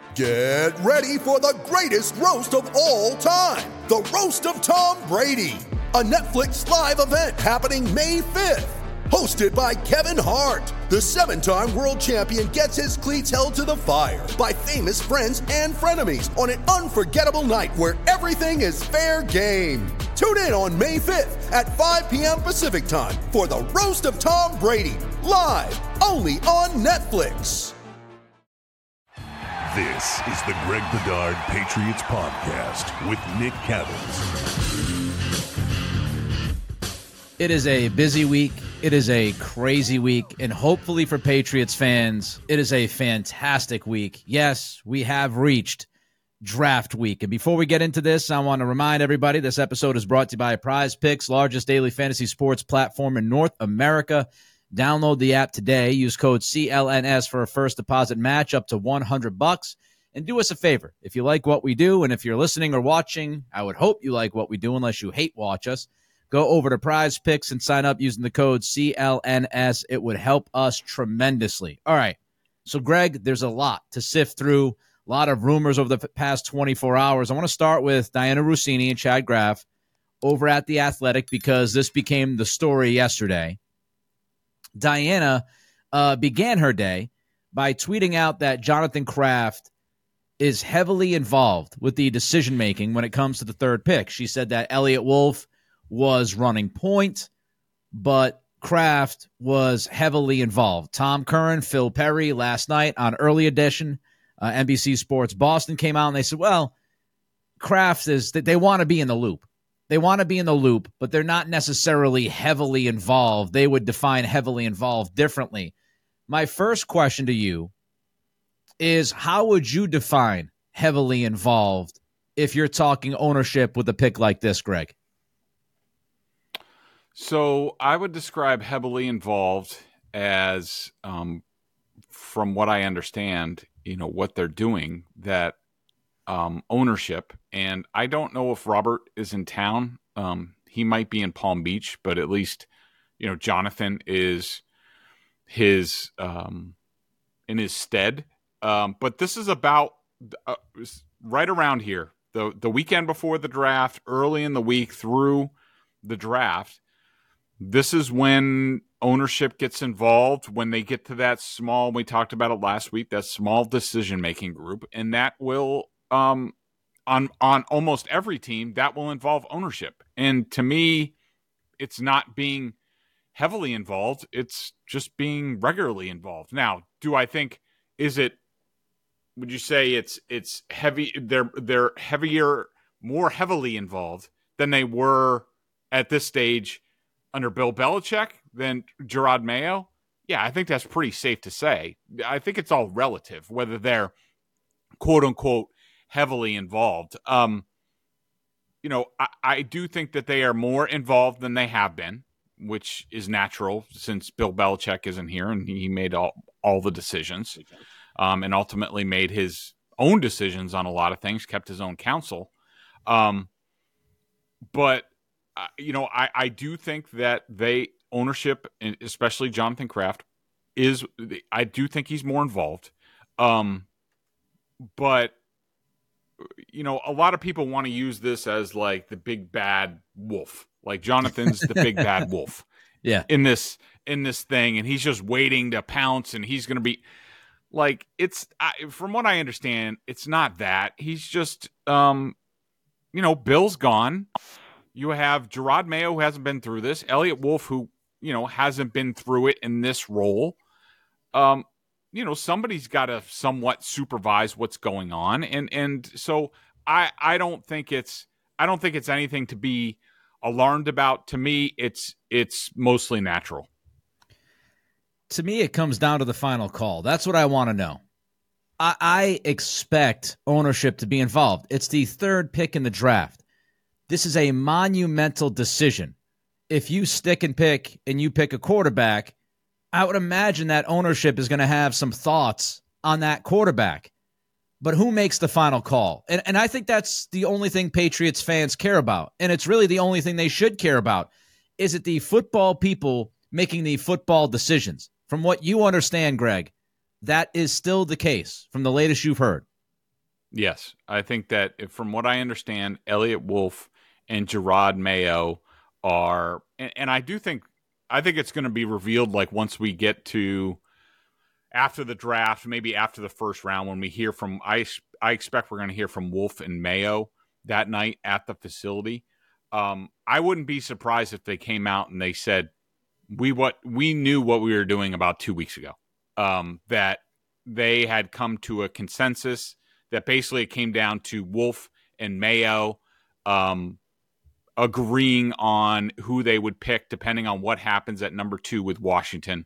Get ready for the greatest roast of all time, the Roast of Tom Brady, a Netflix live event happening May 5th. Hosted by Kevin Hart, the 7-time world champion gets his cleats held to the fire by famous friends and frenemies on an unforgettable night where everything is fair game. Tune in on May 5th at 5 p.m. Pacific time for the Roast of Tom Brady, live only on Netflix. This is the Greg Bedard Patriots Podcast with Nick Cattles. It is a busy week. It is a crazy week. And hopefully for Patriots fans, it is a fantastic week. Yes, we have reached draft week. And before we get into this, I want to remind everybody this episode is brought to you by Prize Picks, largest daily fantasy sports platform in North America. Download the app today. Use code CLNS for a first deposit match up to $100. And do us a favor. If you like what we do, and if you're listening or watching, I would hope you like what we do unless you hate watch us. Go over to Prize Picks and sign up using the code CLNS. It would help us tremendously. All right. So, Greg, there's a lot to sift through, a lot of rumors over the past 24 hours. I want to start with Diana Russini and Chad Graff over at The Athletic because this became the story yesterday. Diana began her day by tweeting out that Jonathan Kraft is heavily involved with the decision-making when it comes to the third pick. She said that Elliott Wolf was running point, but Kraft was heavily involved. Tom Curran, Phil Perry last night on Early Edition, NBC Sports Boston came out and they said, well, Kraft they want to be in the loop. They want to be in the loop, but they're not necessarily heavily involved. They would define heavily involved differently. My first question to you is, how would you define heavily involved if you're talking ownership with a pick like this, Greg? So I would describe heavily involved as, from what I understand, what they're doing, that ownership. And I don't know if Robert is in town. He might be in Palm Beach, but at least, Jonathan is in his stead. But this is about right around here, the weekend before the draft, early in the week through the draft. This is when ownership gets involved, when they get to that small, we talked about it last week, that small decision-making group, and that will, on almost every team, that will involve ownership. And to me, it's not being heavily involved, it's just being regularly involved. Now, do I think, would you say it's heavy, they're heavier, more heavily involved than they were at this stage under Bill Belichick than Gerard Mayo? Yeah, I think that's pretty safe to say. I think it's all relative, whether they're quote-unquote heavily involved. I do think that they are more involved than they have been, which is natural since Bill Belichick isn't here and he made all the decisions, and ultimately made his own decisions on a lot of things, kept his own counsel. But I do think that ownership, especially Jonathan Kraft, I do think he's more involved. But, a lot of people want to use this as like the big bad wolf. Like Jonathan's the big bad wolf. Yeah. In this thing, and he's just waiting to pounce, and he's going to be like, from what I understand, it's not that. He's just, Bill's gone. You have Gerard Mayo, who hasn't been through this. Elliott Wolf, who, hasn't been through it in this role. Somebody's got to somewhat supervise what's going on. And so I don't think it's anything to be alarmed about. To me, it's mostly natural. To me, it comes down to the final call. That's what I want to know. I expect ownership to be involved. It's the third pick in the draft. This is a monumental decision. If you stick and pick and you pick a quarterback, I would imagine that ownership is going to have some thoughts on that quarterback. But who makes the final call? And I think that's the only thing Patriots fans care about. And it's really the only thing they should care about. Is it the football people making the football decisions? From what you understand, Greg, that is still the case from the latest you've heard. Yes, I think that from what I understand, Elliott Wolf and Gerard Mayo are, and I think it's going to be revealed like once we get to after the draft, maybe after the first round, when we hear from, I expect we're going to hear from Wolf and Mayo that night at the facility. I wouldn't be surprised if they came out and they said, we knew what we were doing about 2 weeks ago, that they had come to a consensus that basically it came down to Wolf and Mayo agreeing on who they would pick depending on what happens at number 2 with Washington.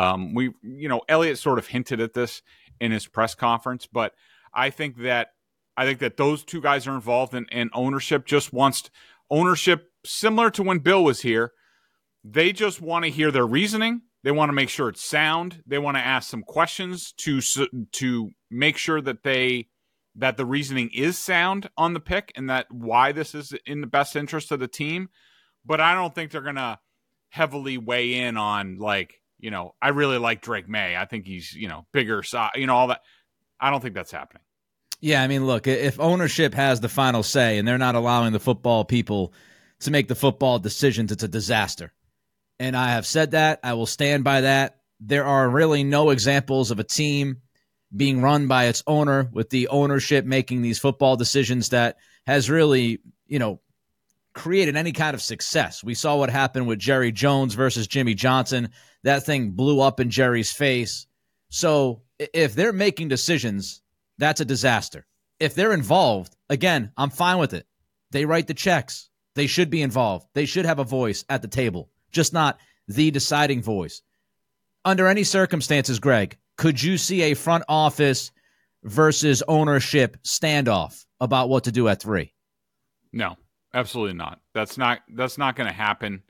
Elliott sort of hinted at this in his press conference, but I think that those two guys are involved, and ownership just wants ownership similar to when Bill was here. They just want to hear their reasoning. They want to make sure it's sound. They want to ask some questions to make sure that the reasoning is sound on the pick and that why this is in the best interest of the team. But I don't think they're going to heavily weigh in on, like, I really like Drake May. I think he's, bigger size, all that. I don't think that's happening. Yeah, I mean, look, if ownership has the final say and they're not allowing the football people to make the football decisions, it's a disaster. And I have said that. I will stand by that. There are really no examples of a team being run by its owner with the ownership making these football decisions that has really, created any kind of success. We saw what happened with Jerry Jones versus Jimmy Johnson. That thing blew up in Jerry's face. So if they're making decisions, that's a disaster. If they're involved, again, I'm fine with it. They write the checks. They should be involved. They should have a voice at the table, just not the deciding voice. Under any circumstances, Greg, could you see a front office versus ownership standoff about what to do at 3? No, absolutely not. That's not going to happen.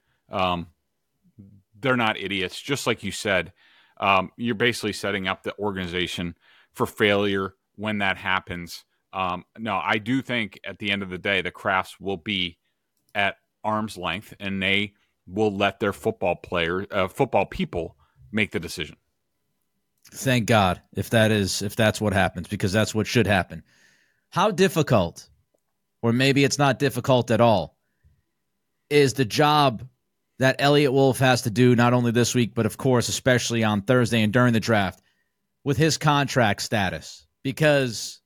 They're not idiots. Just like you said, you're basically setting up the organization for failure when that happens. No, I do think at the end of the day, the Krafts will be at arm's length and they will let their football people make the decision. Thank God if that's what happens, because that's what should happen. How difficult, or maybe it's not difficult at all, is the job that Elliott Wolf has to do not only this week, but of course, especially on Thursday and during the draft with his contract status? Because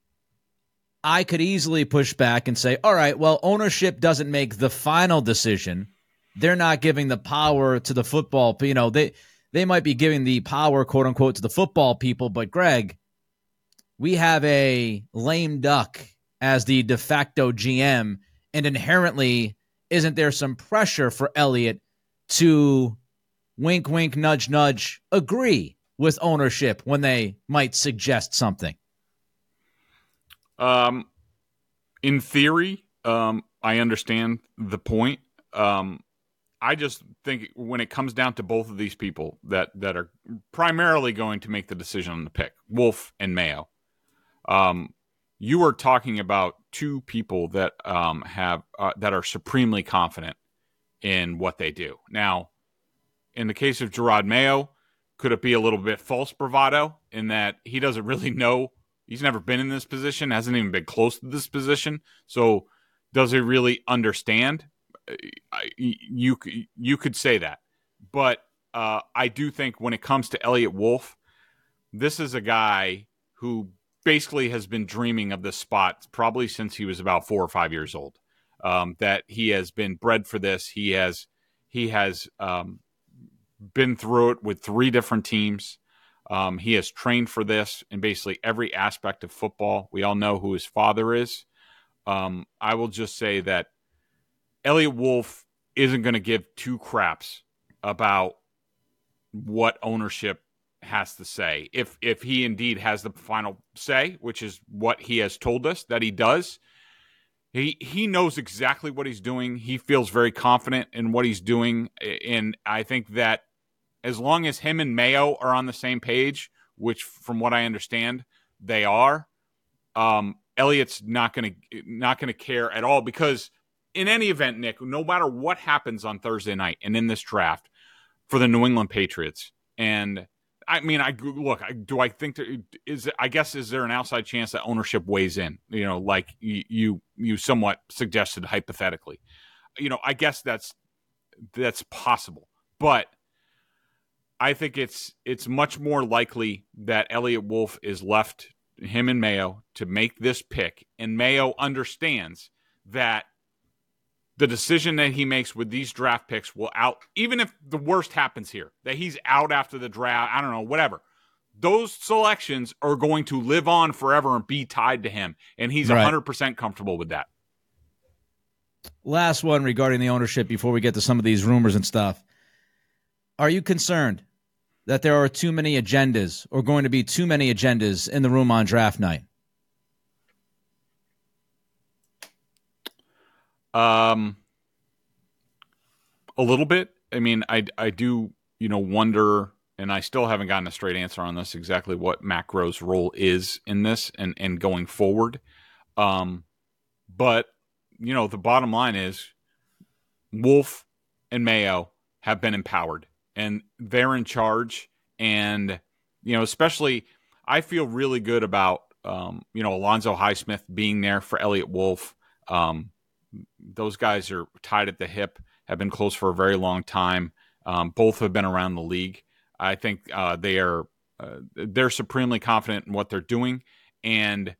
I could easily push back and say, all right, well, ownership doesn't make the final decision. They're not giving the power to the football. They might be giving the power, quote unquote, to the football people. But Greg, we have a lame duck as the de facto GM, and inherently, isn't there some pressure for Elliott to wink, wink, nudge, nudge, agree with ownership when they might suggest something? In theory, I understand the point. I just think when it comes down to both of these people that are primarily going to make the decision on the pick, Wolf and Mayo, you are talking about two people that that are supremely confident in what they do. Now, in the case of Gerard Mayo, could it be a little bit false bravado in that he doesn't really know? He's never been in this position, hasn't even been close to this position. So does he really understand? You could say that. But I do think when it comes to Elliott Wolf, this is a guy who basically has been dreaming of this spot probably since he was about 4 or 5 years old. That he has been bred for this. He has been through it with 3 different teams. He has trained for this in basically every aspect of football. We all know who his father is. I will just say that Elliott Wolf isn't going to give 2 craps about what ownership has to say. If he indeed has the final say, which is what he has told us that he does, he knows exactly what he's doing. He feels very confident in what he's doing. And I think that as long as him and Mayo are on the same page, which from what I understand, they are, Elliott's not going to care at all, because in any event, Nick, no matter what happens on Thursday night and in this draft for the New England Patriots, and I mean, do I think is there an outside chance that ownership weighs in? Like you somewhat suggested hypothetically. I guess that's possible, but I think it's much more likely that Elliott Wolf is left, him and Mayo, to make this pick, and Mayo understands that the decision that he makes with these draft picks will even if the worst happens here, that he's out after the draft, I don't know, whatever. Those selections are going to live on forever and be tied to him, and he's 100% comfortable with that. Last one regarding the ownership before we get to some of these rumors and stuff. Are you concerned that there are too many agendas or going to be too many agendas in the room on draft night? A little bit. I mean, I do, wonder, and I still haven't gotten a straight answer on this, exactly what Matt Groh's role is in this and going forward. But, the bottom line is Wolf and Mayo have been empowered and they're in charge. And, especially I feel really good about, Alonzo Highsmith being there for Elliott Wolf. Those guys are tied at the hip, have been close for a very long time. Both have been around the league. I think they're supremely confident in what they're doing, and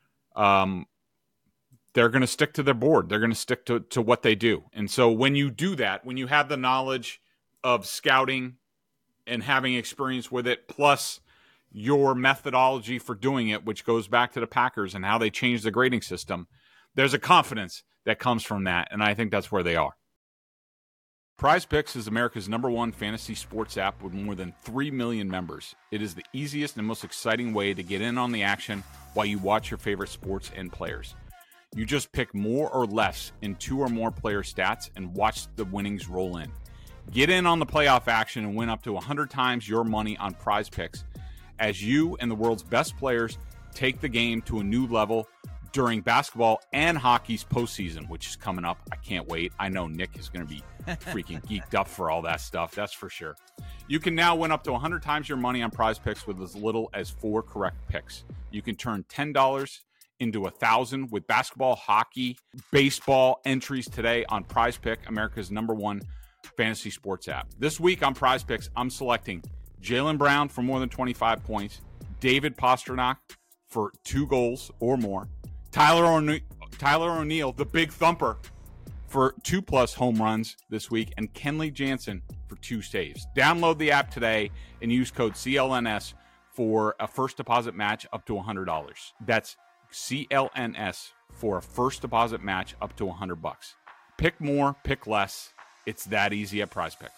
they're going to stick to their board. They're going to stick to what they do. And so when you do that, when you have the knowledge of scouting and having experience with it, plus your methodology for doing it, which goes back to the Packers and how they changed the grading system, there's a confidence that comes from that, and I think that's where they are. PrizePicks is America's #1 fantasy sports app with more than 3 million members. It is the easiest and most exciting way to get in on the action while you watch your favorite sports and players. You just pick more or less in 2 or more player stats and watch the winnings roll in. Get in on the playoff action and win up to 100 times your money on PrizePicks as you and the world's best players take the game to a new level during basketball and hockey's postseason, which is coming up. I can't wait. I know Nick is going to be freaking geeked up for all that stuff. That's for sure. You can now win up to 100 times your money on PrizePicks with as little as 4 correct picks. You can turn $10 into 1,000 with basketball, hockey, baseball entries today on PrizePicks, America's #1 fantasy sports app. This week on PrizePicks, I'm selecting Jaylen Brown for more than 25 points, David Pastrnak for 2 goals or more, Tyler O'Neill, the big thumper, for 2+ home runs this week, and Kenley Jansen for 2 saves. Download the app today and use code CLNS for a first deposit match up to $100. That's CLNS for a first deposit match up to $100. Pick more, pick less. It's that easy at PrizePicks.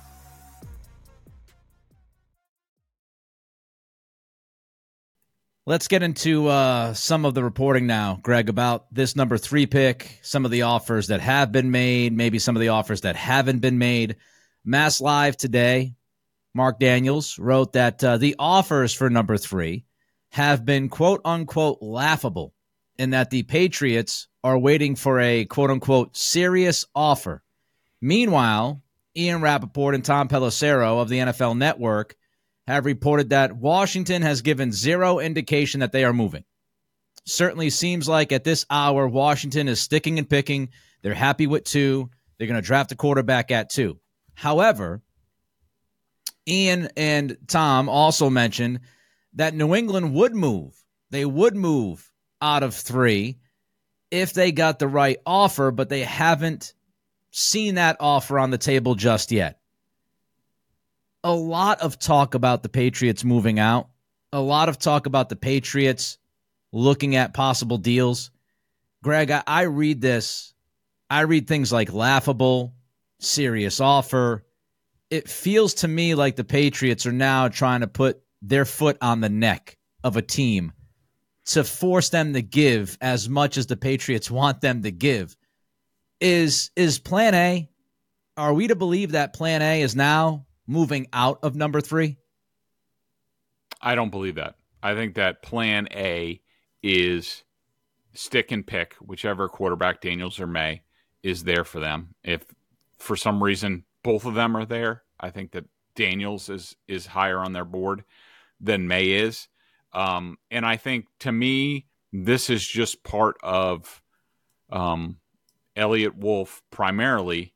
Let's get into some of the reporting now, Greg, about this number 3 pick, some of the offers that have been made, maybe some of the offers that haven't been made. Mass Live today, Mark Daniels wrote that the offers for number 3 have been quote-unquote laughable, in that the Patriots are waiting for a quote-unquote serious offer. Meanwhile, Ian Rappaport and Tom Pelissero of the NFL Network have reported that Washington has given zero indication that they are moving. Certainly seems like at this hour, Washington is sticking and picking. They're happy with 2. They're going to draft a quarterback at 2. However, Ian and Tom also mentioned that New England would move. They would move out of 3 if they got the right offer, but they haven't seen that offer on the table just yet. A lot of talk about the Patriots moving out. A lot of talk about the Patriots looking at possible deals. Greg, I read this. I read things like laughable, serious offer. It feels to me like the Patriots are now trying to put their foot on the neck of a team to force them to give as much as the Patriots want them to give. Is plan A, are we to believe that plan A is now moving out of number 3? I don't believe that. I think that plan A is stick and pick, whichever quarterback, Daniels or May, is there for them. If for some reason both of them are there, I think that Daniels is higher on their board than May is. And I think, to me, this is just part of Elliott Wolf primarily.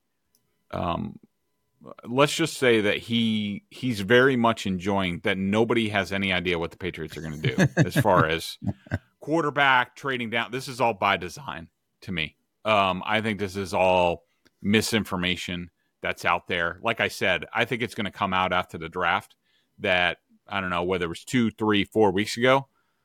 Let's just say that he's very much enjoying that nobody has any idea what the Patriots are going to do as far as quarterback trading down. This is all by design to me. I think this is all misinformation that's out there. Like I said, I think it's going to come out after the draft that, I don't know, whether it was 2, 3, 4 weeks ago,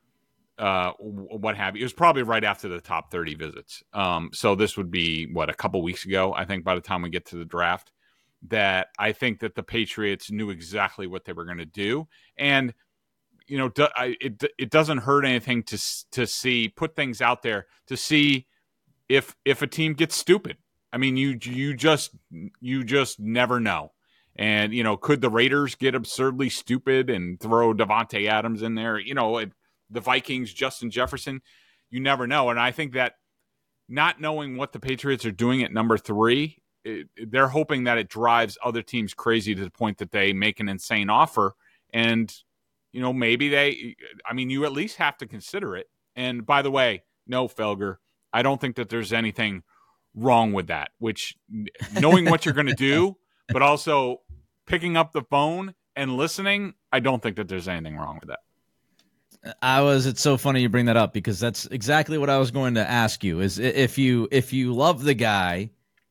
what have you. It was probably right after the top 30 visits. So this would be, a couple weeks ago, I think, by the time we get to the draft, that I think that the Patriots knew exactly what they were going to do. And, it doesn't hurt anything to see, put things out there to see if a team gets stupid. I mean, you just never know. And, could the Raiders get absurdly stupid and throw Davante Adams in there? The Vikings, Justin Jefferson, you never know. And I think that not knowing what the Patriots are doing at number 3, they're hoping that it drives other teams crazy to the point that they make an insane offer. And, maybe you at least have to consider it. And by the way, no, Felger, I don't think that there's anything wrong with that, which knowing what you're going to do, but also picking up the phone and listening, I don't think that there's anything wrong with that. It's so funny you bring that up, because that's exactly what I was going to ask you, is if you love the guy,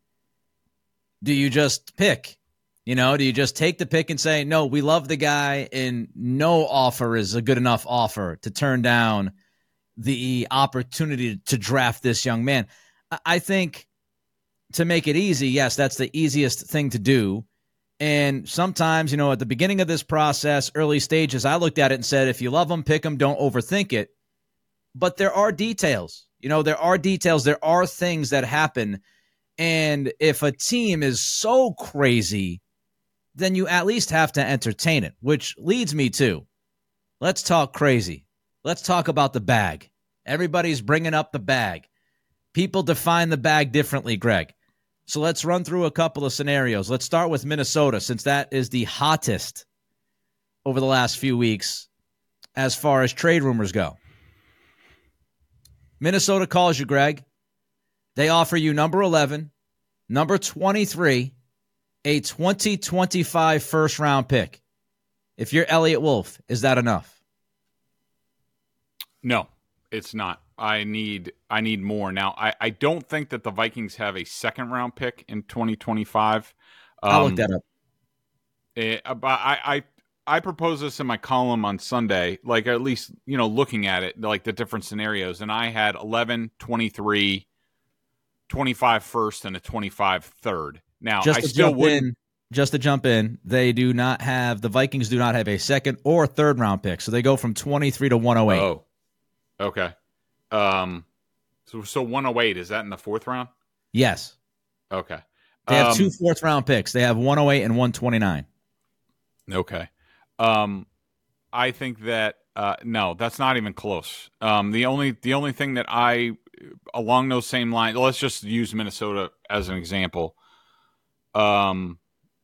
do you just pick? Do you just take the pick and say, no, we love the guy and no offer is a good enough offer to turn down the opportunity to draft this young man? I think, to make it easy, yes, that's the easiest thing to do. And sometimes, at the beginning of this process, early stages, I looked at it and said, if you love him, pick him, don't overthink it. But there are details. There are details. There are things that happen. And if a team is so crazy, then you at least have to entertain it, which leads me to, let's talk crazy. Let's talk about the bag. Everybody's bringing up the bag. People define the bag differently, Greg. So let's run through a couple of scenarios. Let's start with Minnesota, since that is the hottest over the last few weeks as far as trade rumors go. Minnesota calls you, Greg. They offer you number 11, number 23, a 2025 first-round pick. If you're Elliott Wolf, is that enough? No, it's not. I need more. Now, I don't think that the Vikings have a second-round pick in 2025. I'll look that up. I proposed this in my column on Sunday, like at least, looking at it, like the different scenarios, and I had 11, 23, 25 first, and a 25 third. Now, just to jump in, the Vikings do not have a second or third round pick, so they go from 23 to 108. Oh, okay. So 108, is that in the fourth round? Yes. Okay. They have 2 fourth round picks. They have 108 and 129. Okay. I think that no, that's not even close. The only thing that I, along those same lines, let's just use Minnesota as an example. I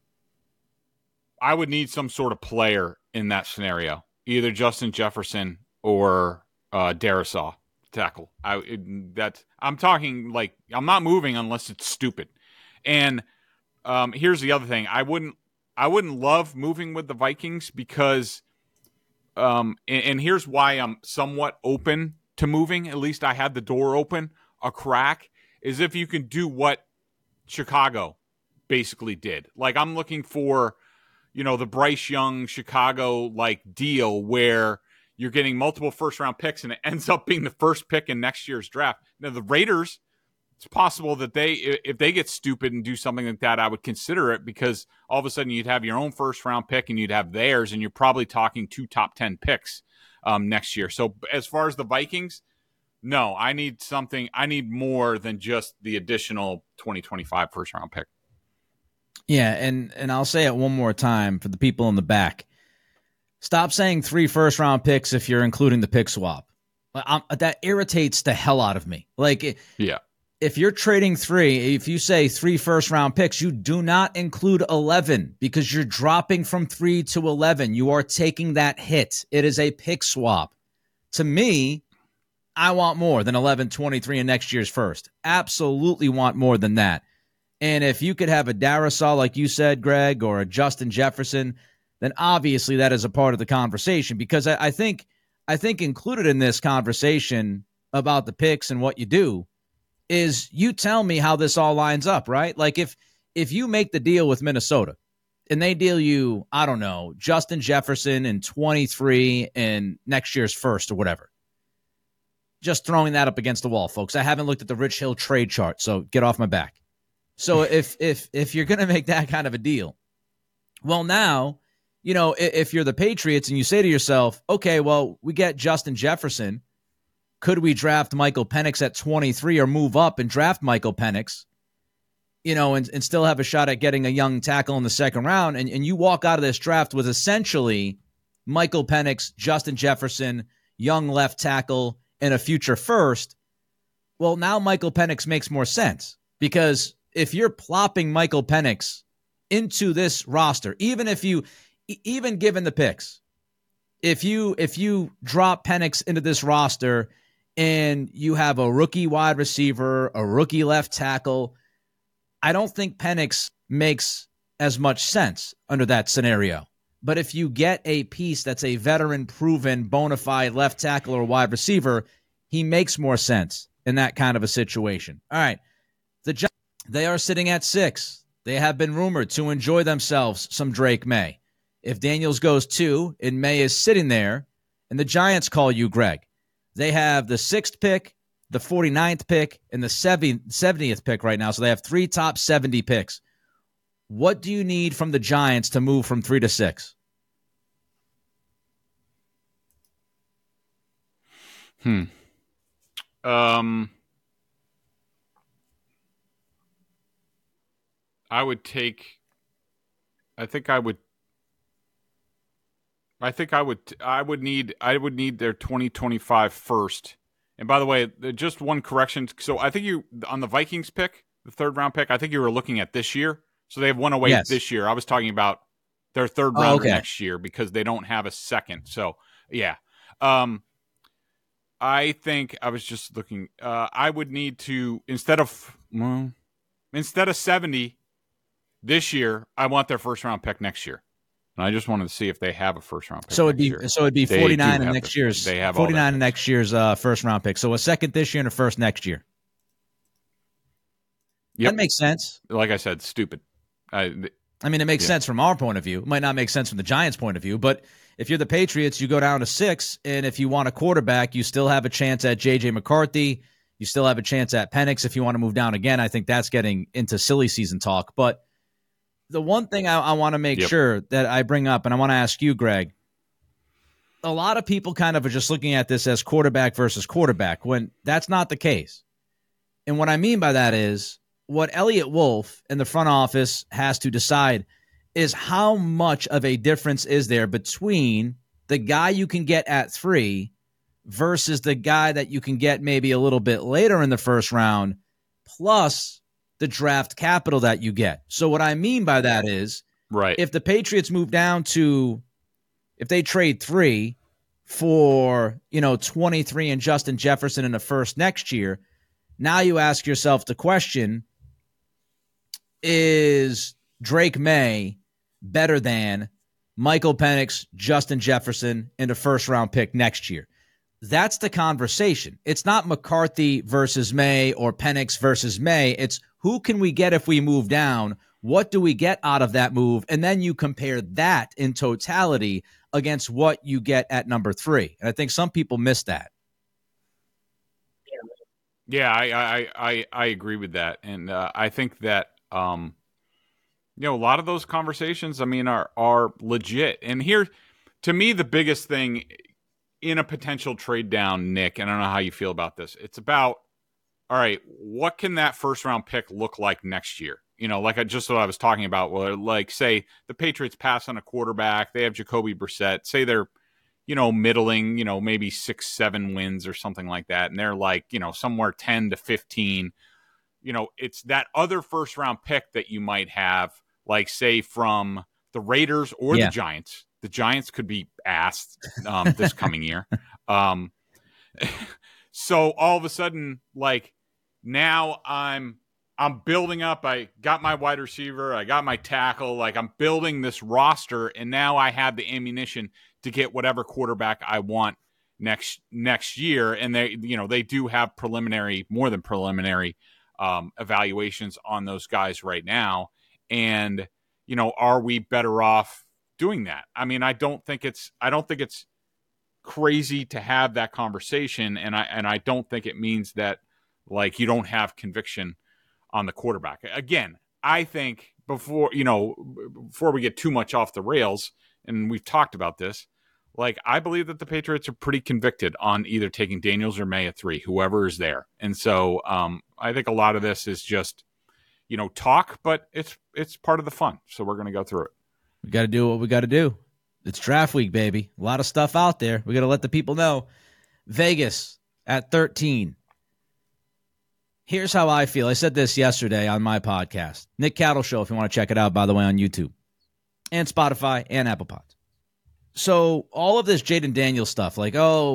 would need some sort of player in that scenario, either Justin Jefferson or Darisaw tackle. I'm talking like I'm not moving unless it's stupid. And here's the other thing: I wouldn't love moving with the Vikings because, and here's why I'm somewhat open to moving. At least I had the door open a crack. Is if you can do what Chicago basically did. Like I'm looking for, the Bryce Young Chicago like deal where you're getting multiple first round picks and it ends up being the first pick in next year's draft. Now the Raiders, it's possible that if they get stupid and do something like that, I would consider it, because all of a sudden you'd have your own first round pick and you'd have theirs, and you're probably talking 2 top 10 picks next year. So as far as the Vikings, no, I need more than just the additional 2025 first round pick. Yeah, and I'll say it one more time for the people in the back. Stop saying 3 first-round picks if you're including the pick swap. That irritates the hell out of me. Yeah. if you're trading 3, if you say 3 first-round picks, you do not include 11 because you're dropping from 3 to 11. You are taking that hit. It is a pick swap. To me, I want more than 11, 23 in next year's first. Absolutely want more than that. And if you could have a Darrisaw, like you said, Greg, or a Justin Jefferson, then obviously that is a part of the conversation, because I think included in this conversation about the picks and what you do is you tell me how this all lines up, right? Like if you make the deal with Minnesota and they deal you, I don't know, Justin Jefferson in 23 and next year's first or whatever. Just throwing that up against the wall, folks. I haven't looked at the Rich Hill trade chart, so get off my back. So if you're going to make that kind of a deal, well, now, you know, if you're the Patriots and you say to yourself, okay, well, we get Justin Jefferson. Could we draft Michael Penix at 23 or move up and draft Michael Penix, you know, and still have a shot at getting a young tackle in the second round? And you walk out of this draft with essentially Michael Penix, Justin Jefferson, young left tackle, and a future first. Well, now Michael Penix makes more sense, because if you're plopping Michael Penix into this roster, even given the picks, if you drop Penix into this roster and you have a rookie wide receiver, a rookie left tackle, I don't think Penix makes as much sense under that scenario. But if you get a piece that's a veteran, proven, bona fide left tackle or wide receiver, he makes more sense in that kind of a situation. All right. They are sitting at 6. They have been rumored to enjoy themselves some Drake May. If Daniels goes 2 and May is sitting there and the Giants call you, Greg, they have the 6th pick, the 49th pick, and the 70th pick right now. So they have 3 top 70 picks. What do you need from the Giants to move from 3 to 6? I would need their 2025 first. And by the way, just one correction. So I think on the Vikings pick, the 3rd round pick, I think you were looking at this year. So they have one away this year. I was talking about their 3rd rounder next year, because they don't have a second. So yeah. I think I was just looking, I would need to, instead of 70 this year, I want their 1st round pick next year. And I just wanted to see if they have a 1st round pick. So it'd be 49 in next year's. They have 49 in next year's 1st round pick. So a 2nd this year and a 1st next year. Yep. That makes sense. Like I said, stupid. I mean, it makes sense from our point of view. It might not make sense from the Giants' point of view, but if you're the Patriots, you go down to 6, and if you want a quarterback, you still have a chance at J.J. McCarthy. You still have a chance at Penix if you want to move down again. I think that's getting into silly season talk. But the one thing I want to make sure that I bring up, and I want to ask you, Greg, a lot of people kind of are just looking at this as quarterback versus quarterback, when that's not the case. And what I mean by that is, what Elliott Wolf and the front office has to decide is how much of a difference is there between the guy you can get at 3 versus the guy that you can get maybe a little bit later in the 1st round, plus the draft capital that you get. So what I mean by that is, right, if the Patriots move down to, if they trade 3 for, 23 and Justin Jefferson in the 1st next year, now you ask yourself the question, is Drake May better than Michael Penix, Justin Jefferson, and a 1st round pick next year? That's the conversation. It's not McCarthy versus May or Penix versus May. It's who can we get if we move down? What do we get out of that move? And then you compare that in totality against what you get at number 3. And I think some people miss that. Yeah, I agree with that. And I think that, a lot of those conversations, are legit. And here, to me, the biggest thing in a potential trade down, Nick, and I don't know how you feel about this, it's about, all right, what can that 1st round pick look like next year? Just what I was talking about, where, like, say the Patriots pass on a quarterback, they have Jacoby Brissett, say they're, middling, maybe 6-7 wins or something like that, and they're like, somewhere 10 to 15. it's that other first round pick that you might have, like say from the Raiders or the Giants. The Giants could be asked this coming year. So all of a sudden, like now I'm building up. I got my wide receiver. I got my tackle. Like I'm building this roster, and now I have the ammunition to get whatever quarterback I want next year. And they do have more than preliminary evaluations on those guys right now. And, are we better off doing that? I mean, I don't think it's crazy to have that conversation. And I don't think it means that like you don't have conviction on the quarterback. Again, I think before we get too much off the rails, and we've talked about this, like I believe that the Patriots are pretty convicted on either taking Daniels or May at 3, whoever is there. And so I think a lot of this is just, talk, but it's part of the fun. So we're going to go through it. We got to do what we got to do. It's draft week, baby. A lot of stuff out there. We got to let the people know. Vegas at 13. Here's how I feel. I said this yesterday on my podcast. Nick Cattle Show, if you want to check it out, by the way, on YouTube. And Spotify and Apple Pods. So all of this Jayden Daniels stuff, like,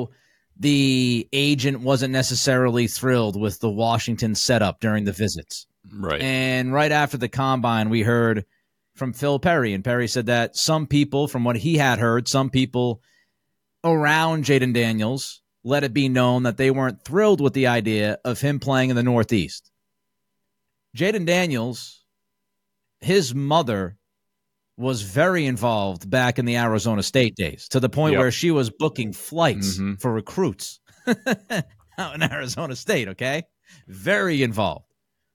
the agent wasn't necessarily thrilled with the Washington setup during the visits. Right. And right after the combine, we heard from Phil Perry. And Perry said that some people, from what he had heard, some people around Jayden Daniels let it be known that they weren't thrilled with the idea of him playing in the Northeast. Jayden Daniels, his mother was very involved back in the Arizona State days, to the point where she was booking flights for recruits out in Arizona State, okay? Very involved.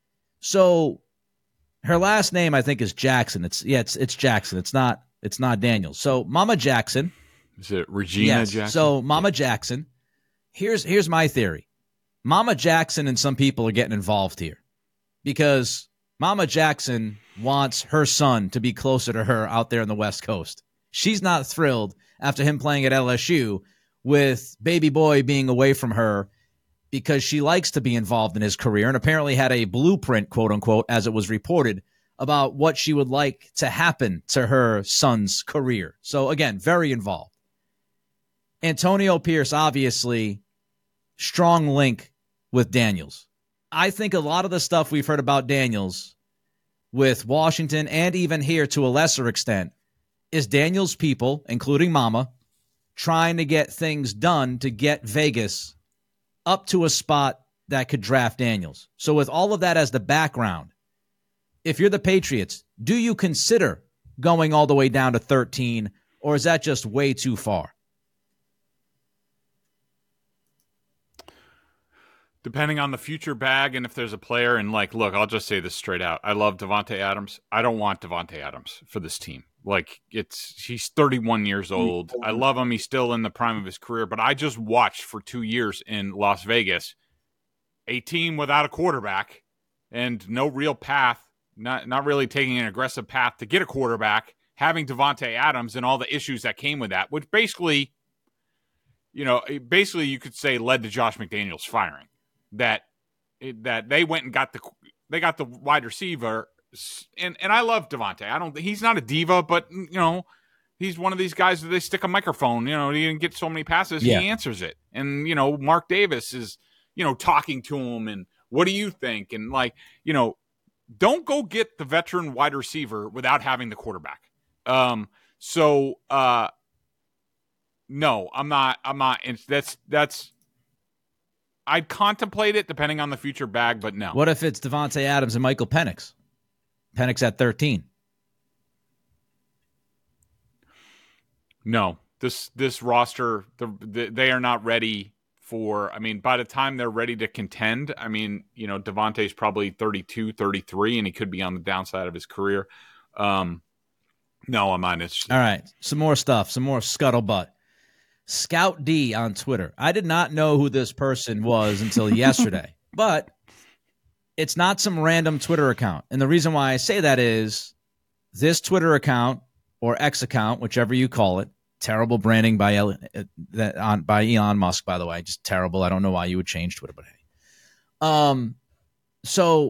So her last name, I think, is Jackson. It's Jackson. It's not Daniels. So Mama Jackson. Is it Regina Jackson? So Mama Jackson. Here's my theory. Mama Jackson and some people are getting involved here because Mama Jackson wants her son to be closer to her out there on the West Coast. She's not thrilled after him playing at LSU with baby boy being away from her because she likes to be involved in his career and apparently had a blueprint, quote unquote, as it was reported, about what she would like to happen to her son's career. So again, very involved. Antonio Pierce, obviously, strong link with Daniels. I think a lot of the stuff we've heard about Daniels with Washington and even here to a lesser extent is Daniels' people, including Mama, trying to get things done to get Vegas up to a spot that could draft Daniels. So with all of that as the background, if you're the Patriots, do you consider going all the way down to 13, or is that just way too far? Depending on the future bag and if there's a player, and like, look, I'll just say this straight out. I love Davante Adams. I don't want Davante Adams for this team. Like, he's 31 years old. I love him. He's still in the prime of his career, but I just watched for 2 years in Las Vegas a team without a quarterback and no real path, not really taking an aggressive path to get a quarterback, having Davante Adams and all the issues that came with that, which basically, you could say led to Josh McDaniels firing. That they went and got the wide receiver, and I love Davante. He's not a diva, but he's one of these guys that they stick a microphone. He didn't get so many passes, he answers it. And Mark Davis is talking to him, and what do you think? And don't go get the veteran wide receiver without having the quarterback. No, I'm not. That's. I'd contemplate it depending on the future bag, but no. What if it's Davante Adams and Michael Penix? Penix at 13. No, this roster, they are not ready for. I mean, by the time they're ready to contend, Davante's probably 32, 33, and he could be on the downside of his career. No, I'm not interested. All right, some more stuff, some more scuttlebutt. Scout D on Twitter. I did not know who this person was until yesterday, but it's not some random Twitter account. And the reason why I say that is this Twitter account or X account, whichever you call it, terrible branding by Elon Musk, by the way, just terrible. I don't know why you would change Twitter, but hey. So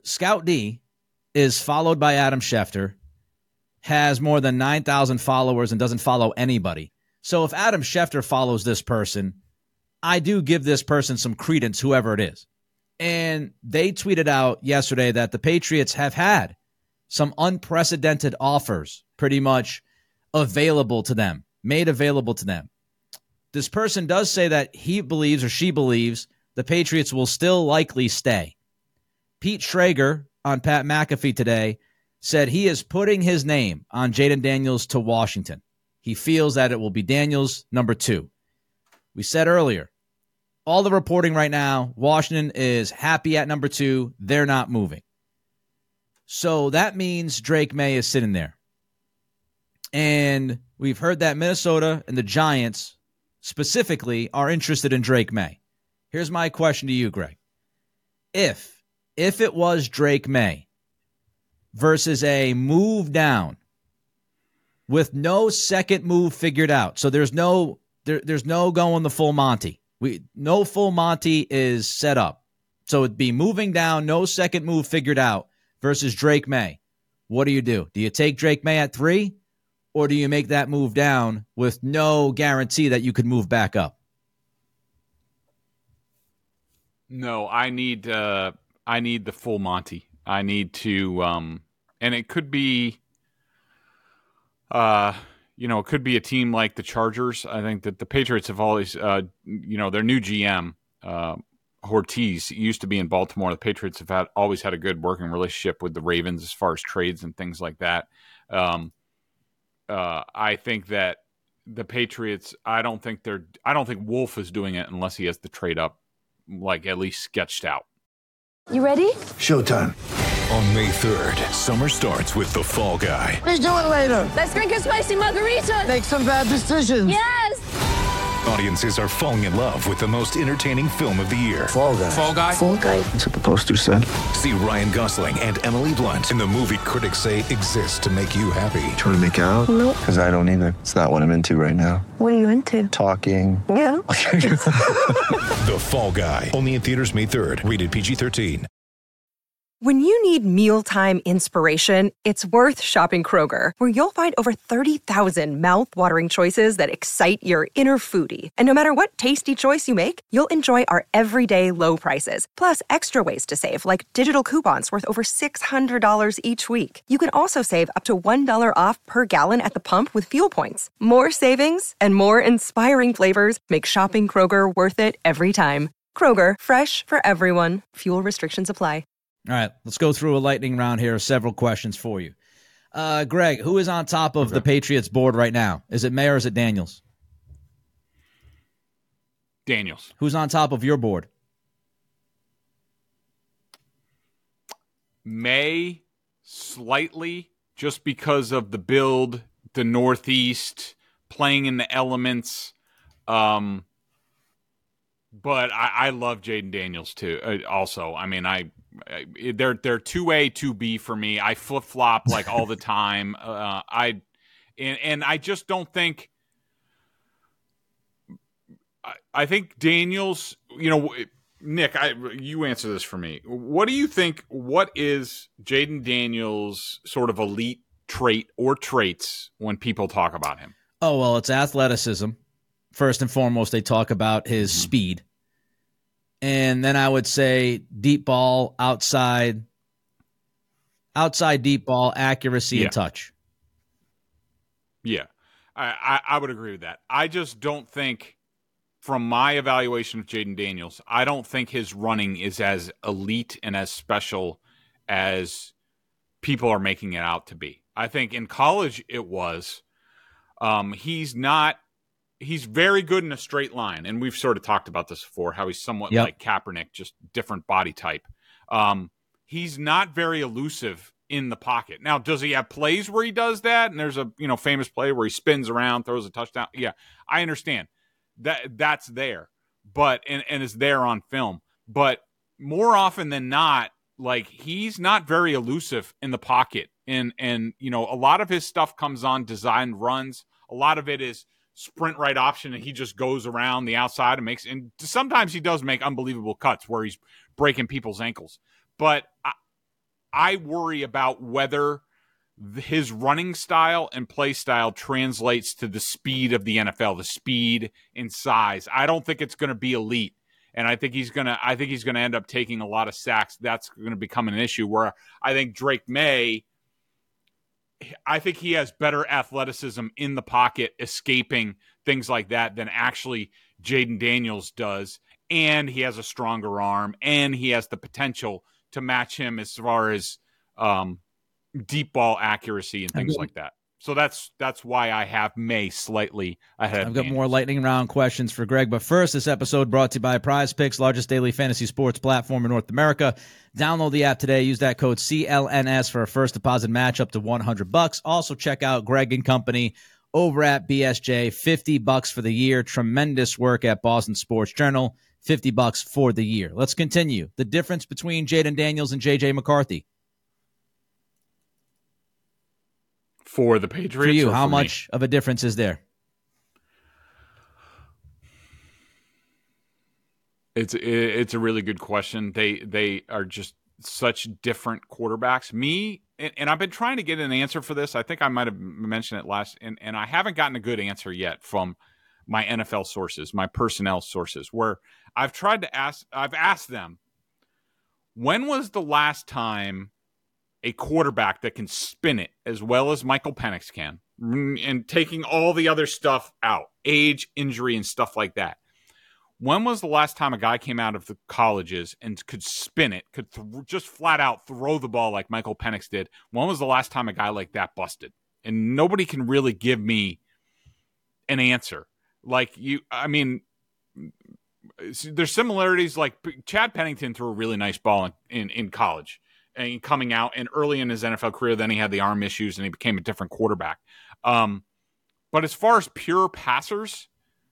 Scout D is followed by Adam Schefter, has more than 9,000 followers and doesn't follow anybody. So if Adam Schefter follows this person, I do give this person some credence, whoever it is. And they tweeted out yesterday that the Patriots have had some unprecedented offers pretty much available to them, made available to them. This person does say that he believes or she believes the Patriots will still likely stay. Pete Schrager on Pat McAfee today said he is putting his name on Jayden Daniels to Washington. He feels that it will be Daniels number 2. We said earlier, all the reporting right now, Washington is happy at number 2. They're not moving. So that means Drake May is sitting there. And we've heard that Minnesota and the Giants specifically are interested in Drake May. Here's my question to you, Greg. If it was Drake May versus a move down with no second move figured out, so there's no going the full Monty. No full Monty is set up. So it'd be moving down, no second move figured out versus Drake May. What do? Do you take Drake May at 3, or do you make that move down with no guarantee that you could move back up? No, I need the full Monty. I need to, and it could be, it could be a team like the Chargers. I think that the Patriots have always, their new GM, Ortiz, used to be in Baltimore. The Patriots have always had a good working relationship with the Ravens as far as trades and things like that. I think that the Patriots, I don't think Wolf is doing it unless he has the trade up, like at least sketched out. You ready? Showtime. On May 3rd, summer starts with The Fall Guy. Let's do it later. Let's drink a spicy margarita. Make some bad decisions. Yes. Audiences are falling in love with the most entertaining film of the year. Fall Guy. Fall Guy? Fall Guy. That's what the poster said. See Ryan Gosling and Emily Blunt in the movie critics say exists to make you happy. Trying to make it out? Nope. Because I don't either. It's not what I'm into right now. What are you into? Talking. Yeah. The Fall Guy. Only in theaters May 3rd. Rated PG-13. When you need mealtime inspiration, it's worth shopping Kroger, where you'll find over 30,000 mouth-watering choices that excite your inner foodie. And no matter what tasty choice you make, you'll enjoy our everyday low prices, plus extra ways to save, like digital coupons worth over $600 each week. You can also save up to $1 off per gallon at the pump with fuel points. More savings and more inspiring flavors make shopping Kroger worth it every time. Kroger, fresh for everyone. Fuel restrictions apply. All right, let's go through a lightning round here. Several questions for you. Greg, who is on top of the Patriots board right now? Is it May or is it Daniels? Daniels. Who's on top of your board? May, slightly, just because of the build, the Northeast, playing in the elements. But I love Jayden Daniels too. Also, I mean, they're 2A, 2B for me. I flip flop like all the time. I just don't think. I think Daniels. Nick, you answer this for me. What do you think? What is Jayden Daniels' sort of elite trait or traits when people talk about him? Oh well, it's athleticism. First and foremost, they talk about his speed. And then I would say deep ball, outside deep ball, accuracy, and touch. Yeah, I would agree with that. I just don't think, from my evaluation of Jayden Daniels, I don't think his running is as elite and as special as people are making it out to be. I think in college it was. He's very good in a straight line, and we've sort of talked about this before, how he's somewhat like Kaepernick, just different body type. He's not very elusive in the pocket. Now, does he have plays where he does that? And there's a famous play where he spins around, throws a touchdown. Yeah, I understand that's there, but and is there on film. But more often than not, like, he's not very elusive in the pocket, and a lot of his stuff comes on designed runs. A lot of it is sprint right option, and he just goes around the outside and sometimes he does make unbelievable cuts where he's breaking people's ankles. But I worry about whether his running style and play style translates to the speed of the NFL, the speed and size. I don't think it's going to be elite. And I think he's going to end up taking a lot of sacks. That's going to become an issue where I think Drake May, I think he has better athleticism in the pocket, escaping things like that than actually Jaden Daniels does. And he has a stronger arm, and he has the potential to match him as far as deep ball accuracy and things like that. So that's why I have May slightly ahead. I've got more lightning round questions for Greg, but first, this episode brought to you by Prize Picks, largest daily fantasy sports platform in North America. Download the app today. Use that code CLNS for a first deposit match up to $100. Also, check out Greg and company over at BSJ. $50 for the year. Tremendous work at Boston Sports Journal. $50 for the year. Let's continue. The difference between Jaden Daniels and J.J. McCarthy. For the Patriots? For you, how much of a difference is there? It's a really good question. They are just such different quarterbacks. Me, and I've been trying to get an answer for this. I think I might have mentioned it last, and I haven't gotten a good answer yet from my NFL sources, my personnel sources, where I've asked them, when was the last time a quarterback that can spin it as well as Michael Penix can, and taking all the other stuff out, age, injury, and stuff like that. When was the last time a guy came out of the colleges and could spin it, could just flat out throw the ball like Michael Penix did? When was the last time a guy like that busted? And nobody can really give me an answer. There's similarities. Like Chad Pennington threw a really nice ball in college and coming out, and early in his NFL career, then he had the arm issues and he became a different quarterback. But as far as pure passers,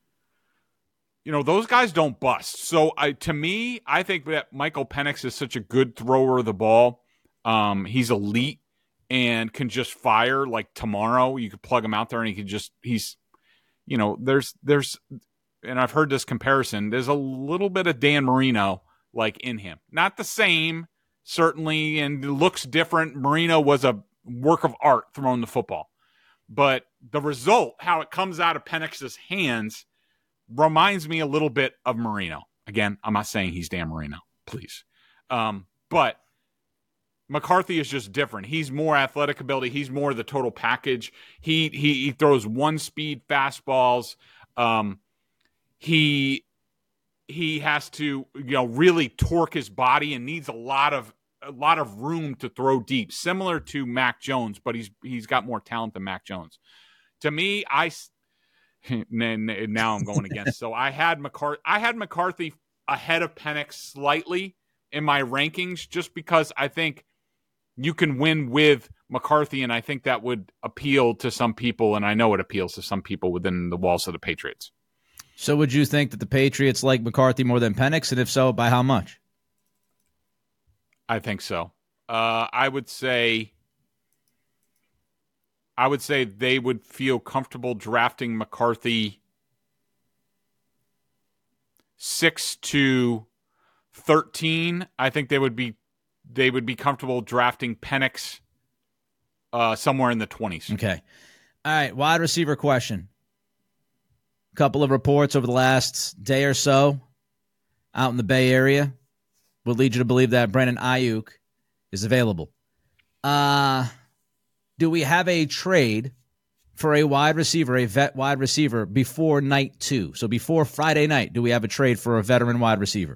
those guys don't bust. So to me, I think that Michael Penix is such a good thrower of the ball. He's elite and can just fire like tomorrow. You could plug him out there and there's, and I've heard this comparison, there's a little bit of Dan Marino like in him. Not the same, certainly, and it looks different. Marino was a work of art throwing the football. But the result, how it comes out of Penix's hands, reminds me a little bit of Marino. Again, I'm not saying he's Dan Marino, please. But McCarthy is just different. He's more athletic ability. He's more the total package. He throws one-speed fastballs. He has to really torque his body and needs a lot of room to throw deep, similar to Mac Jones, but he's got more talent than Mac Jones. To me, now I'm going against. So I had McCarthy ahead of Penix slightly in my rankings, just because I think you can win with McCarthy, and I think that would appeal to some people, and I know it appeals to some people within the walls of the Patriots. So would you think that the Patriots like McCarthy more than Penix, and if so, by how much? I think so. I would say they would feel comfortable drafting McCarthy 6 to 13. I think they would be comfortable drafting Penix somewhere in the 20s. Okay. All right, wide receiver question. A couple of reports over the last day or so out in the Bay Area would lead you to believe that Brandon Ayuk is available. Do we have a trade for a wide receiver, a vet wide receiver, before night 2? So before Friday night, do we have a trade for a veteran wide receiver?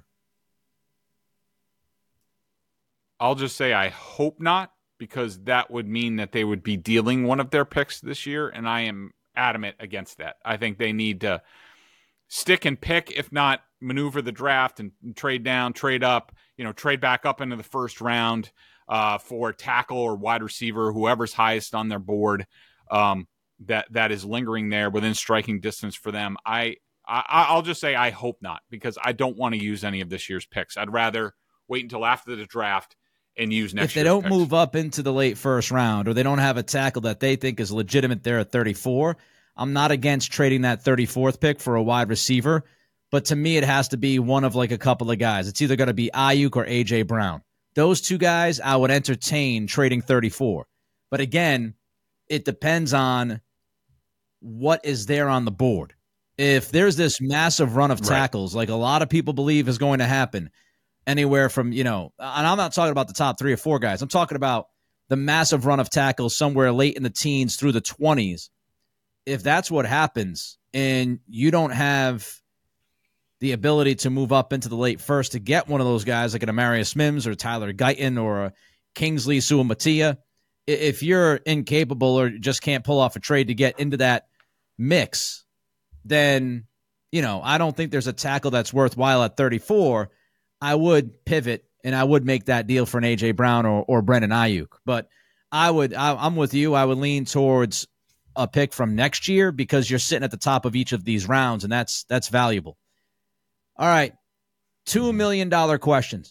I'll just say I hope not, because that would mean that they would be dealing one of their picks this year, and I am adamant against that. I think they need to stick and pick, if not maneuver the draft and trade down, trade up, trade back up into the first round for tackle or wide receiver, whoever's highest on their board that is lingering there within striking distance for them. I'll just say I hope not, because I don't want to use any of this year's picks. I'd rather wait until after the draft and use next year's picks. If they don't move up into the late first round, or they don't have a tackle that they think is legitimate there at 34, I'm not against trading that 34th pick for a wide receiver. But to me, it has to be one of like a couple of guys. It's either going to be Ayuk or A.J. Brown. those two guys, I would entertain trading 34. But again, it depends on what is there on the board. If there's this massive run of tackles, like a lot of people believe is going to happen, anywhere from, and I'm not talking about the top 3 or 4 guys. I'm talking about the massive run of tackles somewhere late in the teens through the 20s. If that's what happens and you don't have the ability to move up into the late first to get one of those guys like an Amarius Mims or Tyler Guyton or a Kingsley Suamataia, if you're incapable or just can't pull off a trade to get into that mix, then, I don't think there's a tackle that's worthwhile at 34. I would pivot and I would make that deal for an A.J. Brown or Brandon Ayuk. But I'm with you. I would lean towards a pick from next year because you're sitting at the top of each of these rounds, and that's valuable. All right, $2 million questions.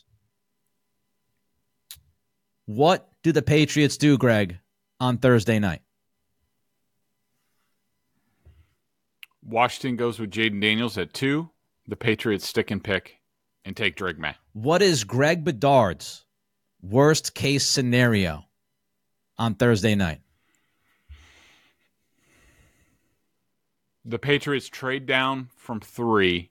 What do the Patriots do, Greg, on Thursday night? Washington goes with Jaden Daniels at 2. The Patriots stick and pick and take Drake May. What is Greg Bedard's worst case scenario on Thursday night? The Patriots trade down from 3.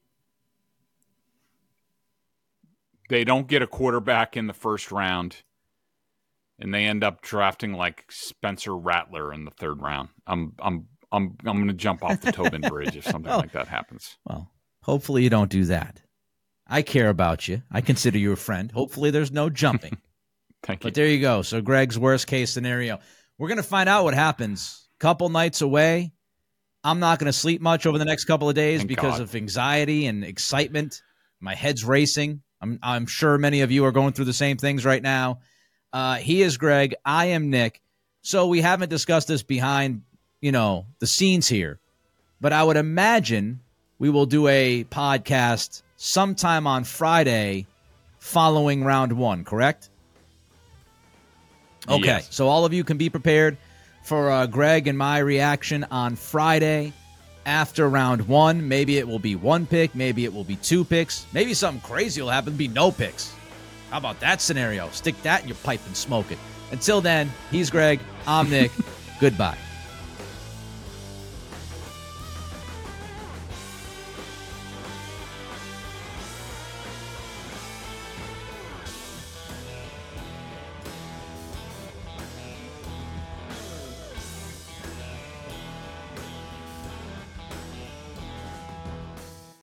They don't get a quarterback in the first round, and they end up drafting like Spencer Rattler in the 3rd round. I'm going to jump off the Tobin Bridge if something like that happens. Well, hopefully you don't do that. I care about you. I consider you a friend. Hopefully there's no jumping. Thank you. But there you go. So Greg's worst case scenario. We're going to find out what happens. Couple nights away. I'm not going to sleep much over the next couple of days because of anxiety and excitement. My head's racing. I'm sure many of you are going through the same things right now. He is Greg. I am Nick. So we haven't discussed this behind, the scenes here. But I would imagine we will do a podcast sometime on Friday following round 1, correct? Okay, yes. So all of you can be prepared for Greg and my reaction on Friday after round 1. Maybe it will be 1 pick. Maybe it will be 2 picks. Maybe something crazy will happen, be no picks. How about that scenario? Stick that in your pipe and smoke it. Until then, he's Greg. I'm Nick. Goodbye.